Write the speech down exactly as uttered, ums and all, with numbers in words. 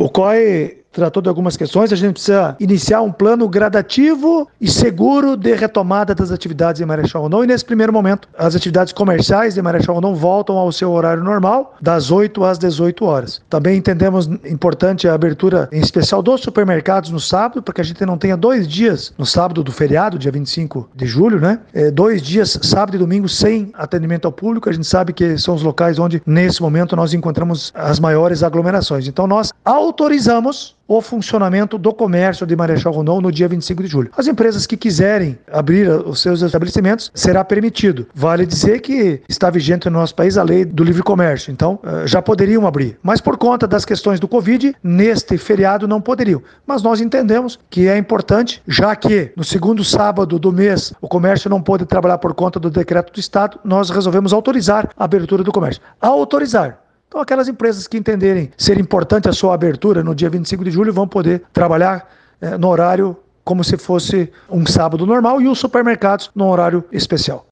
O C O I tratou de algumas questões, a gente precisa iniciar um plano gradativo e seguro de retomada das atividades em Marechal Rondon, e nesse primeiro momento as atividades comerciais de Marechal Rondon voltam ao seu horário normal, das oito às dezoito horas. Também entendemos importante a abertura, em especial dos supermercados no sábado, para que a gente não tenha dois dias no sábado do feriado, dia vinte e cinco de julho, né? É, dois dias, sábado e domingo, sem atendimento ao público. A gente sabe que são os locais onde, nesse momento, nós encontramos as maiores aglomerações. Então, nós autorizamos o funcionamento do comércio de Marechal Rondon no dia vinte e cinco de julho. As empresas que quiserem abrir os seus estabelecimentos, será permitido. Vale dizer que está vigente no nosso país a lei do livre comércio, então já poderiam abrir. Mas por conta das questões do Covid, neste feriado não poderiam. Mas nós entendemos que é importante, já que no segundo sábado do mês o comércio não pode trabalhar por conta do decreto do Estado, nós resolvemos autorizar a abertura do comércio. Ao autorizar, então, aquelas empresas que entenderem ser importante a sua abertura no dia vinte e cinco de julho vão poder trabalhar eh, no horário como se fosse um sábado normal, e os supermercados no horário especial.